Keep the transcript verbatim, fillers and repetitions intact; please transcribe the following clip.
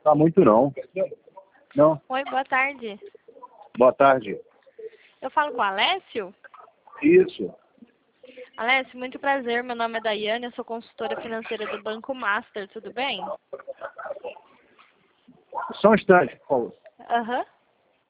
Tá muito não. Não. Oi, boa tarde. Boa tarde. Eu falo com o Alessio? Isso. Alessio, muito prazer. Meu nome é Daiane, eu sou consultora financeira do Banco Master, tudo bem? Só um instante, por favor. Aham.